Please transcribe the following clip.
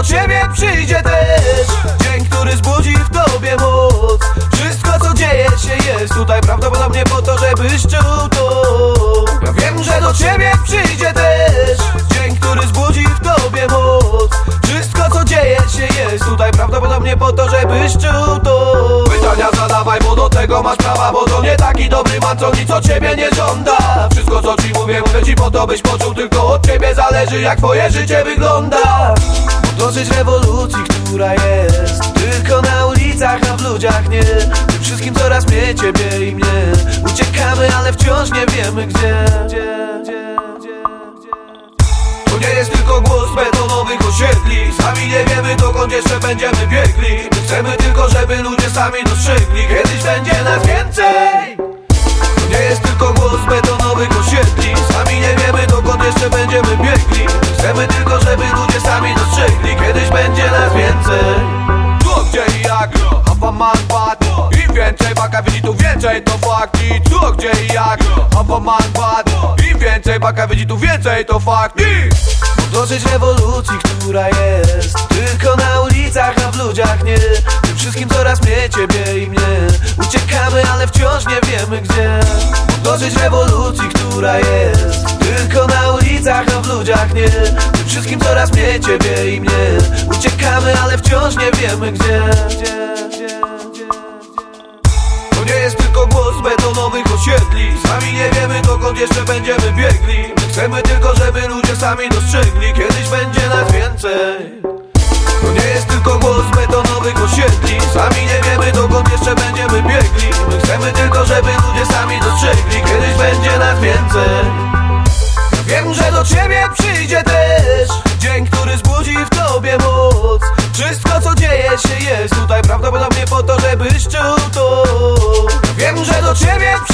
do ciebie przyjdzie też dzień, który zbudzi w tobie moc. Wszystko co dzieje się jest tutaj prawdopodobnie po to, żebyś czuł to. Ja wiem, że do ciebie przyjdzie też dzień, który zbudzi w tobie moc. Wszystko co dzieje się jest tutaj prawdopodobnie po to, żebyś czuł to. Pytania zadawaj, bo do tego masz prawa, bo to nie taki dobry man, co nic od ciebie nie żąda. Wszystko co ci mówię ci po to, byś poczuł, tylko od ciebie zależy, jak twoje życie wygląda. Dosyć rewolucji, która jest tylko na ulicach, a w ludziach nie. Tym wszystkim coraz mniej ciebie i mnie. Uciekamy, ale wciąż nie wiemy gdzie. To nie jest tylko głos betonowych osiedli. Sami nie wiemy, dokąd jeszcze będziemy biegli. My chcemy tylko, żeby ludzie sami dostrzegli, kiedyś będzie nas więcej. To nie jest tylko głos betonowych osiedli. Sami nie wiemy, dokąd jeszcze będziemy biegli. My chcemy tylko, żeby ludzie sami dostrzegli, kiedyś będzie nas więcej. Co, gdzie i jak? Hapaman bad. Im więcej baka widzi, tu więcej to fakt. I co, gdzie i jak? Hapaman bad. Im więcej baka widzi, tu więcej to fakt. Dosyć rewolucji, która jest tylko na ulicach, a w ludziach nie. Tym wszystkim coraz mniej ciebie i mnie. Uciekamy, ale wciąż nie wiemy gdzie. Dosyć rewolucji, która jest tylko na ulicach, a w ludziach nie. Tym wszystkim coraz mniej ciebie i mnie. Uciekamy, ale wciąż nie wiemy gdzie. To nie jest tylko głos betonowych osiedli. Sami nie wiemy, dokąd jeszcze będziemy biegli. My chcemy tylko, żeby ludzie sami dostrzegli, kiedyś będzie nas więcej. To nie jest tylko głos betonowych osiedli. Sami nie wiemy, dokąd jeszcze będziemy biegli. My chcemy tylko, żeby ludzie sami dostrzegli, kiedyś będzie nas więcej. Wiem, że do ciebie przyjdzie też dzień, który zbudzi w tobie moc. Wszystko co dzieje się jest tutaj prawdopodobnie po to, żebyś czuł to. Wiem, że do ciebie przyjdzie